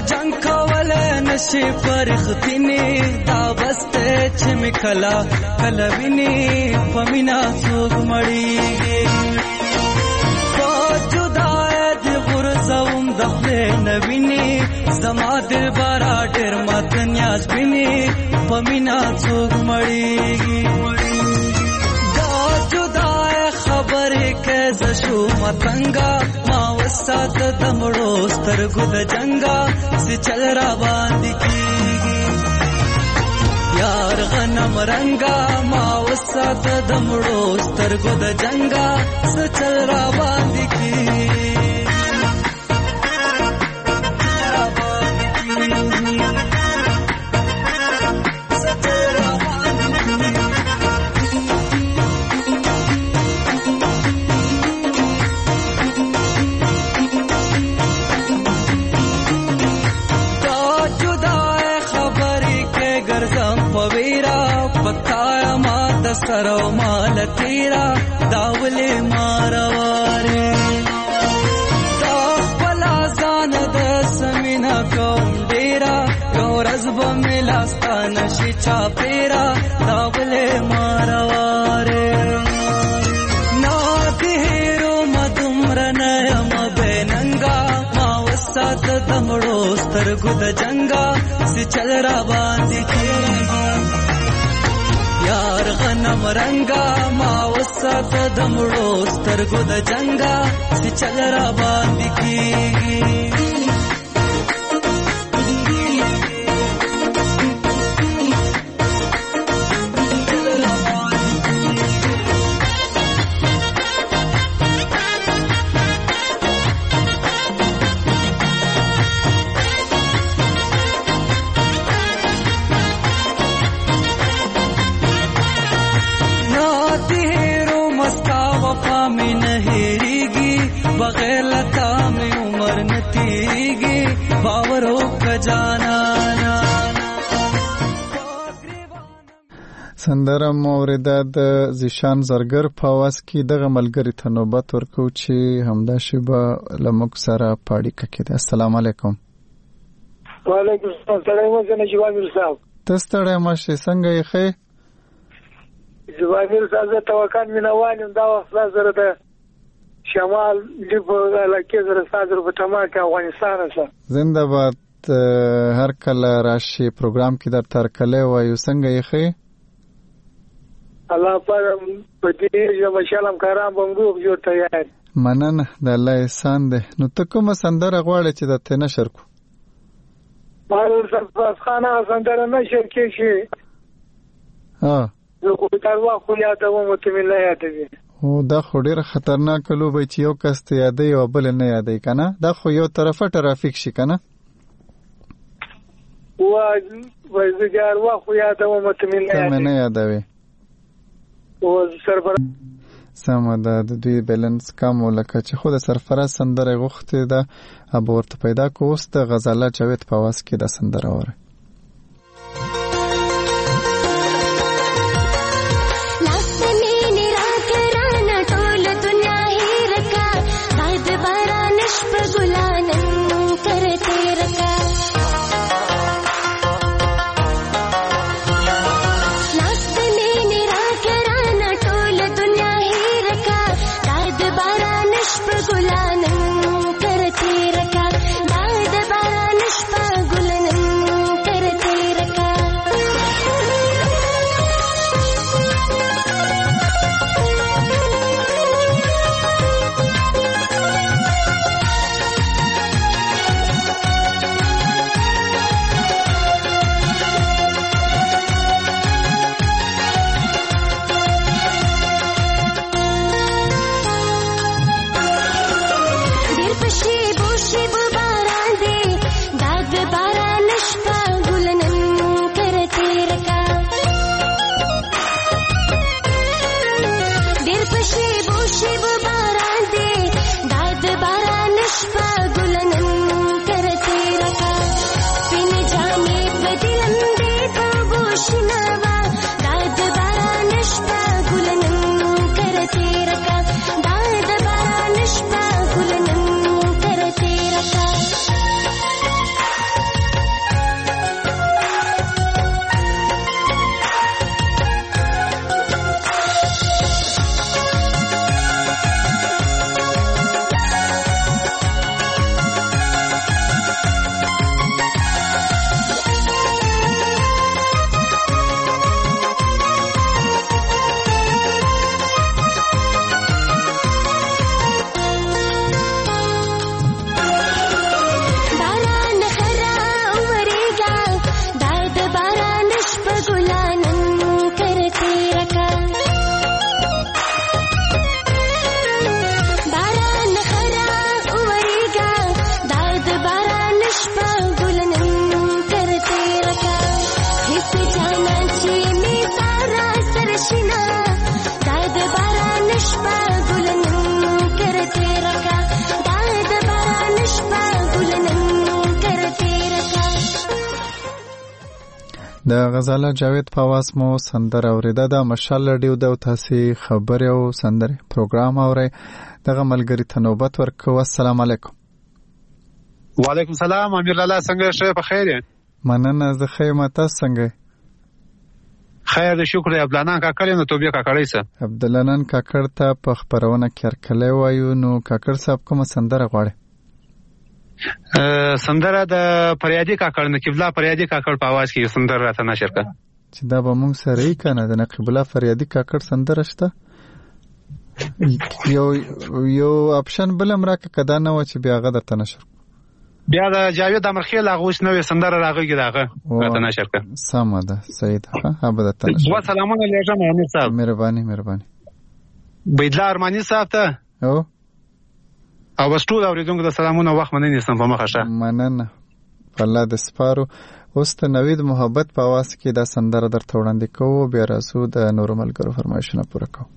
جنگ کوله نشي پرختینه دا بسته چې مکلا کله ویني پمینا څوک مړیږي په جدای د غرزوم دخله نویني زما دل بارا ډېر مات نیاز ویني پمینا څوک مړیږي دا جدای خبره کې زشو متنګا ما وسات دمړو سترګو د جنگا سي چل را باندې کیږي یار غنم رنگا ما وسات دمړو سترګو د جنگا سي چل را باندې کیږي سرو مال تیرا داولې مارواره دا بلا ځان د سمینا کوم ډیرا یو رزب ملاستان شي چا پیرا داولې مارواره نا تیرو مدمر نه م بننګا ما وسات دمړو سترګو د جنگا سي چل را باندې کیږي یار غنم رنگا ما وسات دمړو سترګو د جنگا سي چل را باندې کیږي बगैर लता में उमर नतीगी बावरों का जाना سندره مورده د زیشان زرګر په आवाज کې دغه ملګری ته نوبت ورکو چې همدا شیبه لمک سره پاړی کړي. السلام علیکم. وعلیکم السلام. سلام علیکم جوابیر صاحب. تستړی ماشه څنګه یې خې؟ جوابیر صاحب توکل مینوالم دا وخت سره ده شمال دی په علاقې سره ساجر په ټماټه افغانستان سره زنده باد. هر کله راشي پروګرام کې در تر کله وایو څنګه یې خې؟ الله پر په دې یو مشالم کارام بمروغ جوړ تیار. مننه د الله احسان ده. نو ته کومه سندره غواړې چې د ته نشر کو؟ مالو صفاس خانه سندره نشر کې شي. ها زه خو تر واخو یادوم ته مې نه یادوي. او دا خو ډېر خطرناک لوبه چې یو کس ته یادې او بل نه یادې کنه. دا خو یو طرفه ټرافیک شي کنه. وا وزګار واخو یادوم ته مې نه یادوي. او سرفراز سمه ده د دوی بیلنس کم ولکه چې خود سرفراز سندره غوښتې ده اب ورته پیدا کو. اوس د غزاله جاوید په आवाज کې د سندره وره Thank you. د غزاله جاوید په आवाज مو سندره اوریده د مشال رادیو د تاسو خبر او سندره پروګرام اوري دغه ملګری ته نوبت ورکو. السلام علیکم. وعلیکم السلام امیر لاله څنګه شه په خیر یې؟ مننه زه خیمه تاسو څنګه؟ خیر د شکر عبدالنان کاکړ نو توبې کاکړی سه عبدالنان کاکړ ته په خبرونه کې ارکلې وایو نو کاکړ صاحب کوم سندره غواړي؟ سندره د پریادي کاکړ نه قبله پریادي کاکړ په आवाज کې سندره راته نشر کړه چې دا به موږ سره یې کنه د قبله پریادي کاکړ سندره شته یو یو اپشن بل امراکه کدا نه و چې بیا غدا ته نشر بیا د جاوید امرخیل هغه اوس نوې سندره راغی داغه راته نشر کړه. سمه ده صحیح ده ها به ته نشر. وا سلامونه لېږم امیر صاحب. مهرباني مهرباني. بيدلا ارماني صاحب ته او او وستو اوریدونکو د سلامونه وخت مننه نسم په مخه شه. مننه الله د سپارو. اوس ته نوید محبت په आवाज کې دا سندره درته وړاندې کوو بیا راسو د نور ملګرو فرمایشونه پوره کوو.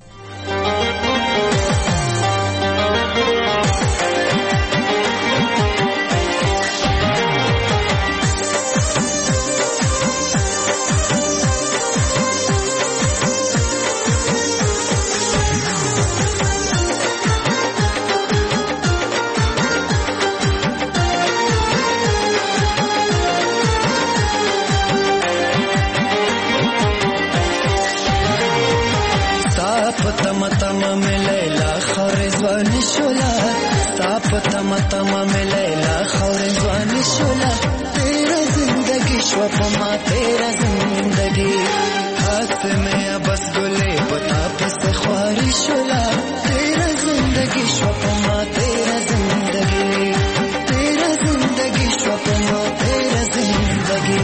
तम तम मिलेला खौर जवानी शोला तेरा जिंदगी शोपमा तेरा जिंदगी हाथ में बस गुले पता बस ख्वारी शोला तेरा जिंदगी शोपमा तेरा जिंदगी तेरा जिंदगी शोपमा तेरा जिंदगी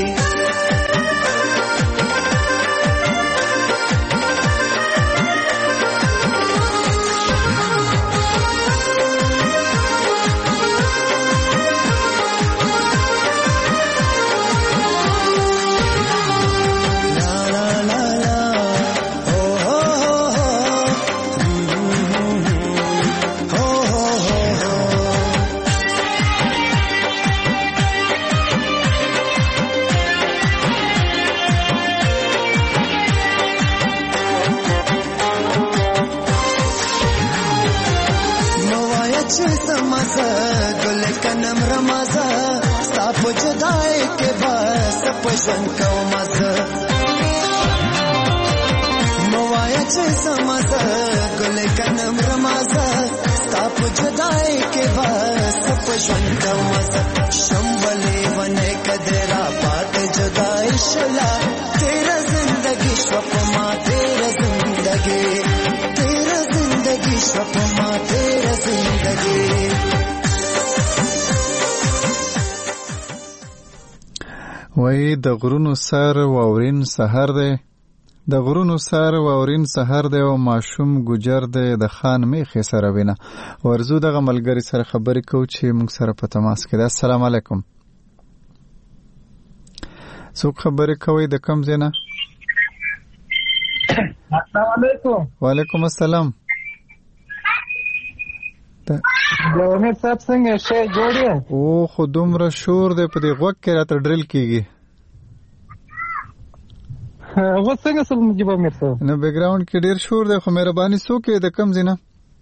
पसंद को मजा मोवाया चे समझा गुले कनम रमाजा स्ताप जुदाई के बाद पसंद को मजा शंबले बने कदरा बात जुदाई शला तेरा जिंदगी स्वप्मा तेरा जिंदगी तेरा जिंदगी स्वप्मा तेरा जिंदगी وای د غرونو سر واورین سحر دی د غرونو سر واورین سحر دی او ماشوم ګجر دی د خان میخې سره وینه ورزو دغه ملګری سره خبرې کوو چې موږ سره په تماس کې ده. السلام علیکم. څوک خبرې کوي د کوم ځای نه؟ السلام علیکم. وعلیکم السلام. د امید صاحب څنګه شې جوړه؟ او خو دومره شور دی په دې غوږ کې راته ډریل کیږي. هغه څنګه سم مجيب امیر صاحب؟ نو بیک گراوند کې ډیر شور دی خو مهرباني څوک د کم زینه؟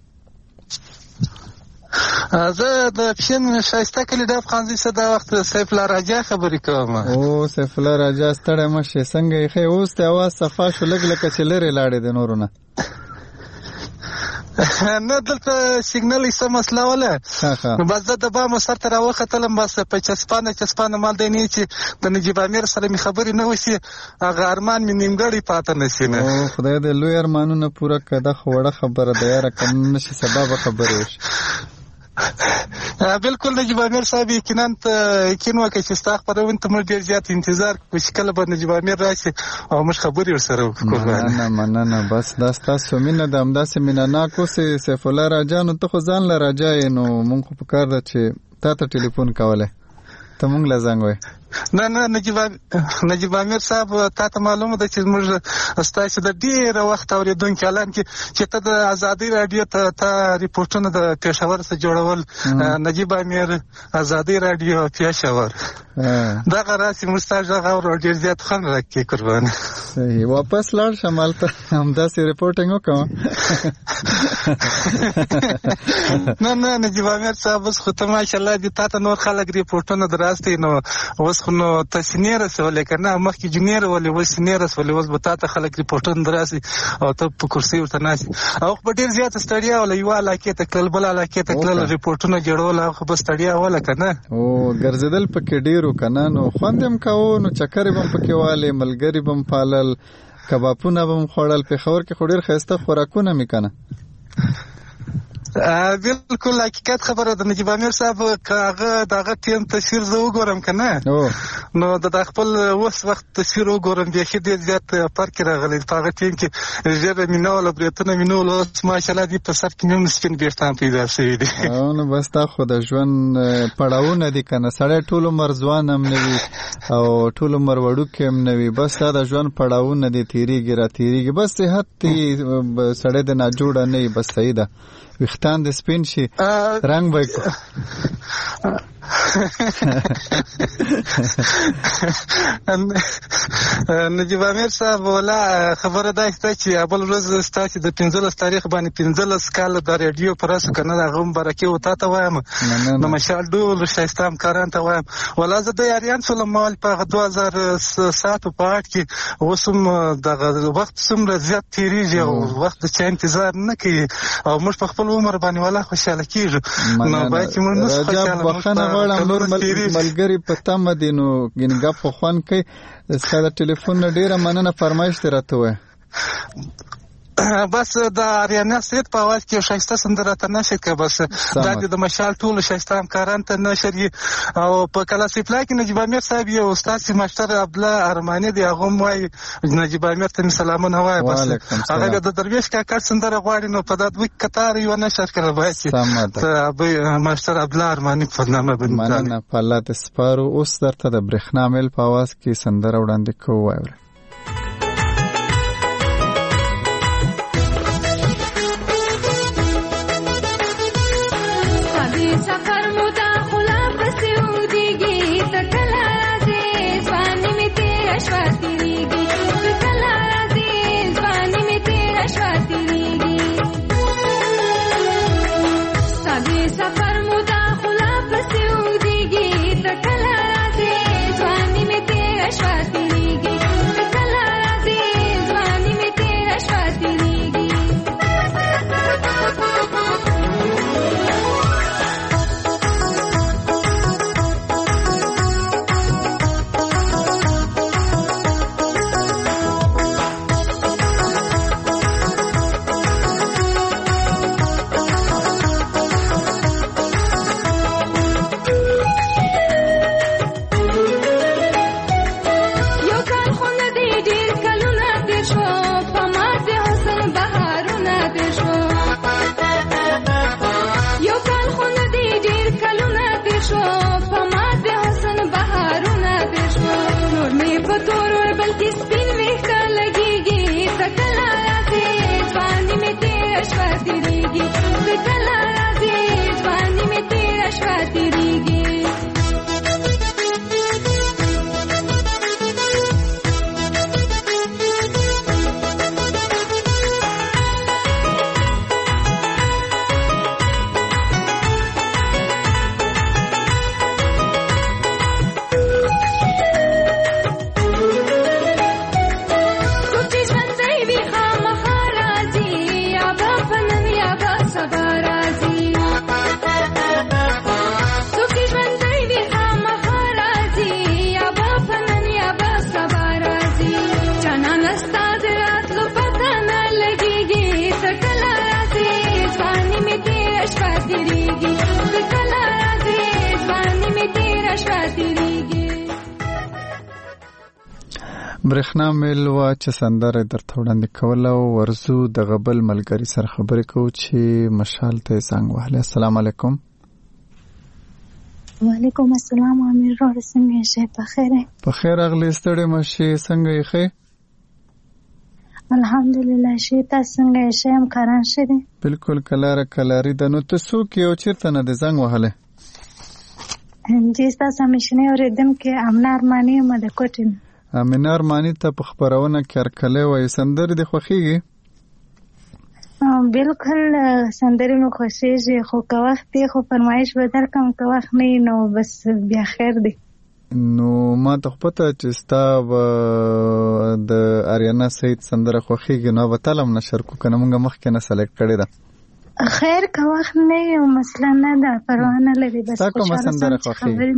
زه د پښین شایسته کلی د افغانزي صدا وخت سیف الله راجا خبرې کوم. او سیف الله راجا ستړی مشه څنګه یې خې اوس ته आवाज صفا شو لګ لکه چې لري لاړې د نورونه. نه دلته سیګنل یې سم مسله ولا نو بس د بام سر تر واختلم بس په چسپانه چسپانه مال دی نه چې د نجیب امیر سره می خبرې نه وسی هغه ارمان می نیمګړی پاتې نشي نه. او خدای دې لوی ارمانونه پوره کړه خو وړه خبره ده یاره کم نشي سبب خبرې وشي. بالکل نجیب امیر صاحب یقینا یقین وکړي چې ستا خبرونه ته موږ ډېر زیات انتظار کوو چې کله به نجیب امیر راشي او موږ خبرې ورسره وکړو. مننه مننه بس دا ستاسو مینه د همداسې مینه ناکو سي سیف الله راجا نو ته خو ځان له راجا یې نو موږ خو په کار ده چې تا ته ټلیفون کولی ته موږ له زنګ وایې. نه نه نجیب نجیب امیر صاحب تا ته معلومه ده چې موږ ستاسو د ډیر وخت اوریدونکو اعلان کې چې ته د ازادي رادیو ته ته ریپورتونه د پېښور څخه جوړول نجیب امیر ازادي رادیو پېښور دا غراسي مستاج غو ډیر زیات خن راکې قربان صحیح واپس لاړ شمال ته همداسې ریپورټینګ وکم نه نه نجیب امیر صاحب اوس خو ته ماشاءالله دې تا ته نور خلک ریپورټونه دراسته نو اوس خو نو تاسو نه رسولې کنه مخکې جونیر ولې اوس نه رسولې اوس به تا ته خلک ریپورټونه دراسي او ته په کرسي ورته ناسي او په ډیر زیات ستړیا ولې یو علاقې ته کل بل علاقې ته کل ریپورټونه جوړول او خو بس ستړیا ولا کنه او ګرځیدل پکې ډیرو کنه نو خوندم کاو نو چکر بم پکې واله ملګری بم پالل کبابونه بم خوړل په خبر کې خوري خسته خوراکونه میکنه بالکل حقیقت خبره ده نجیب امیر صاحب کاغه دغه ټیم تصویر زه وګورم کنه نو د خپل وس وخت تصویر وګورم بیا چې ډیر زیات فرق راغلی په هغه ټیم کې ژبه مینول برېتونه مینول اوس ماشاءالله دې په سر کې نیم سپین بیرتان پیدا شوی دی نو بس تا خو د ژوند پړاوونه دي کنه سړی ټول عمر ځوان هم نه وي او ټول عمر وړوکی هم نه وي بس دا د ژوند پړاوونه دي تیریږي را تیریږي بس صحت سړی د ناجوړه نه وي بس صحیح ده وختان د سپین شي رنگ به نجیب امیر صاحب ولا خبره ده چې اول ورځ ستاسو د پنځلس تاریخ باندې پنځلس کال د رادیو پراسو کنه هغه مبارکي وتا ته وایم نو مشال ډول شایستام کاران ته وایم ولا زه د یاریان سلام مال په دوه هزار سات په اټ کې وسم د وخت څومره زیات تیریږي او وخت چې انتظار نه کوي او موږ په خپل عمر باندې ولا خوشاله کیږو نو باید چې موږ نو خوشاله وختونه غواړم نور ملګری په تمه دي نو ګنګا په خوان کې ساده ټلیفون ډیره مننه فرمایش راته وای بس د اریانا سید په आवाज کې شایسته سندره ته نشي کې بس د د مشال ټول شایسته همکاران ته نشري او په کلاسي پلا کې نجیب امیر صاحب یو استاد ماشتر عبد الله ارمانی دی هغه موي نجیب امیر ته سلامونه وای بس هغه د درویش کاکا سندره غواړي نو په دغه کتار یو نشر کړل وای ته به ماشتر عبد الله ارمانی په نامه باندې مننه په الله ته سپارو اوس درته د برېښنا مل په आवाज کې سندره وړاندې کوو برېښنا مل وا چې سندره درته وړاندې کوله ورزو د غبل ملګری سره خبرې کوو چې مشال ته زنګ وهلی. السلام علیکم. وعلیکم السلام امیر روړ څنګه یې په خیر په خیر اغلی ستړي مشه څنګه یې خې الحمدلله شي تاسو څنګه یې شم کاران شه دي بالکل کلاره کلاری د نو تاسو کې او چیرته نه د زنګ وهله جی تاسو مشنه اوریدم کې امنار مانی مده کوټین امنار مانی ته په خبرونه کې ارکله وای سندر د خوخیږي بالکل سندرې مو خوښیږي خو که وخت یې خو فرمایش بدل کوم که وخت نه نو بس بیا خیر دی نو ما ته پته چې ستا د اریانا سعید سندره خوښیږي نو به تلم نشر کو کنه موږ مخکې نه سلیکټ کړی ده خیر که وخت نه یو مسله نه ده پروا نه لري بس خوشاله خبرې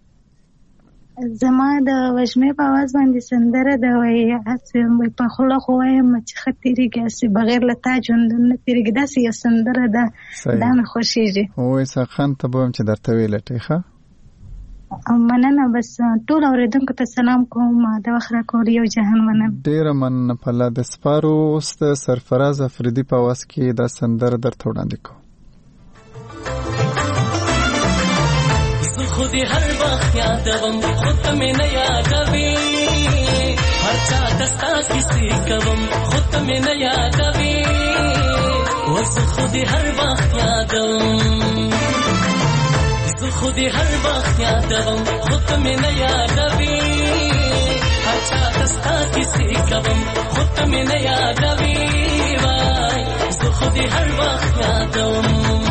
زما د وژمې په आवाज باندې سندره د وای هڅه په خوله خو وایم چې خطرېږي چې بغیر له تا ژوند نه تیریږي داسې یو سندره ده دا مې خوښیږي وای ساخن ته به هم چې درته ویلټې ښه مننه بس ټول اوریدونکو ته سلام کوم د وخت راکول یو جهان مننه ډیره مننه په لا د سپارو اوس د سرفراز افریدي په आवाज کې دا سندره درته وړاندې کوم خودی هر وخت یادوم خود ته مې نه یادوي هر چا دستا کیسې کوم خود ته مې نه یادوي اوس خودی هر وخت یادوم زه خودی هر وخت یادوم خود ته مې نه یادوي هر چا دستا کیسې کوم خود ته مې نه یادوي وای زه خودی هر وخت یادوم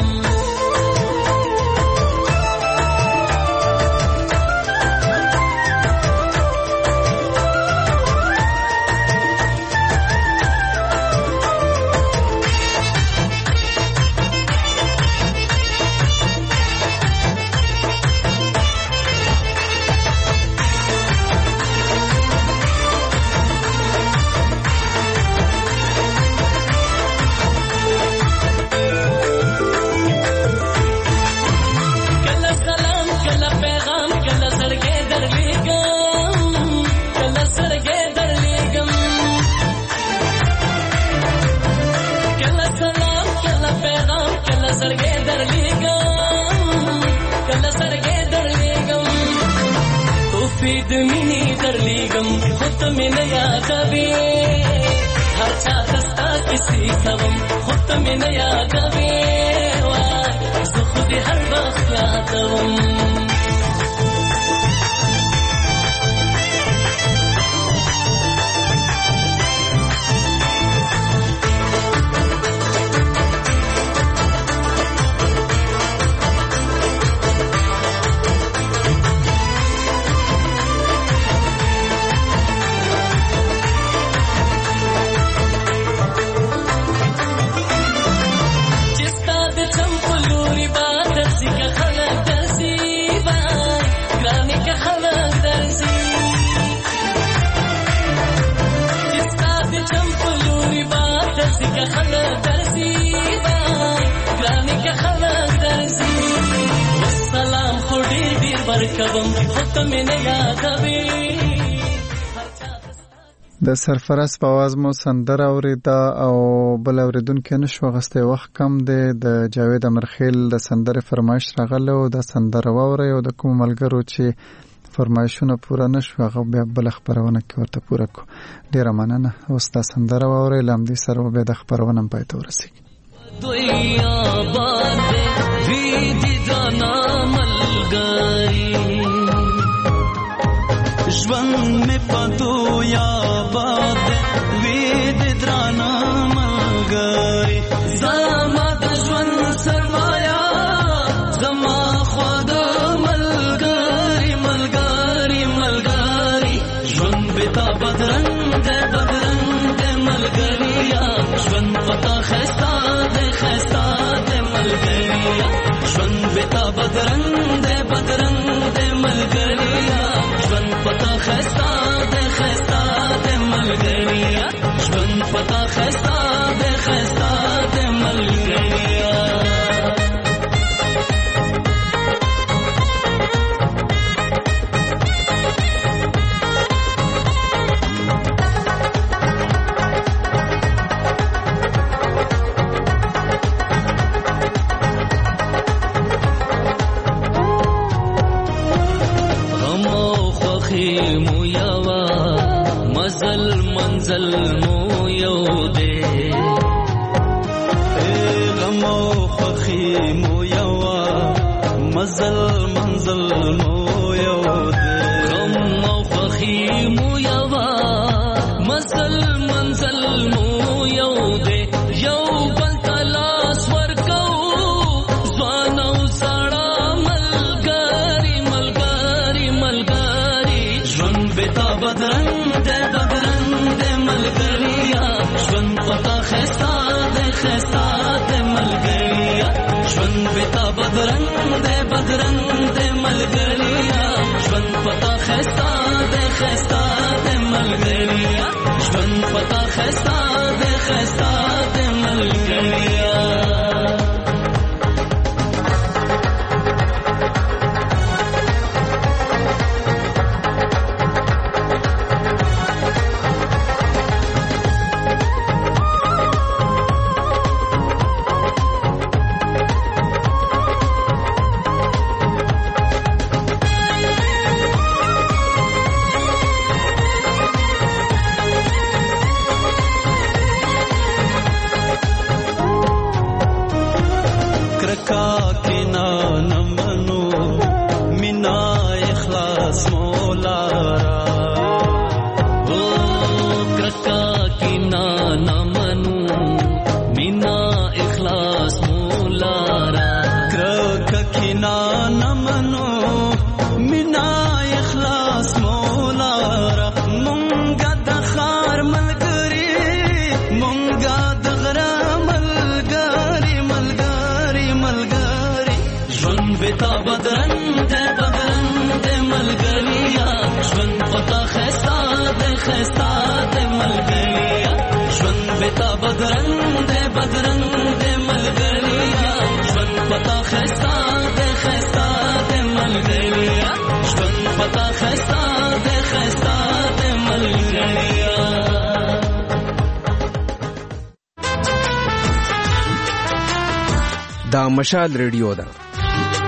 د سرفراز په आवाज مو سندره اوریدا او بل اوریدونکو نشو غسته وخت کم دی د جاوید امرخیل د سندره فرمایش راغله او د سندره ووري او د کوم ملګرو چې فرمایشونه پوره نشو هغه بیا بل خبرونه کې ورته پوره کو ډیره مننه اوس د سندره ووري لم دي سره به د خبرونه پای ته ورسیږي دویا باندې وی دي جانا ملګری ژوند مې پدویا باندې وی دي درانا ملګری زما د ژوند سرمایا زما خود ملګری ملګری ملګری ژوند به تا بدرنګ ده بدرنګ ده ملګریا ژوند پتا خستا ده خستا ده ملګریا ژوند به تا بدرنګ ده بدرنګ ده ملګریا ژوند پتا خستا ده خستا ده ملګریا ژوند پتا خستا ده خستا ده ملګریا خوخي مو یوا مزل منزل مو یو دے غم او خوخي مو یوا مزل منزل مو یو دے غم او خوخي مو یوا مزل منزل مو یو دے یو بل تلاس ورکو ځوان او سړا ملګری ملګری ملګری ژوند بتا بدرنګ دې بدرنګ دې ملګریا ژوند پتا خستا دې خستا دې ملګریا ژوند بتا بدرنګ دې بدرنګ دې ملګریا ژوند پتا خستا دې خستا دې ملګریا ژوند پتا خستا دې خستا دې ملګریا دا مشال ریډیو ده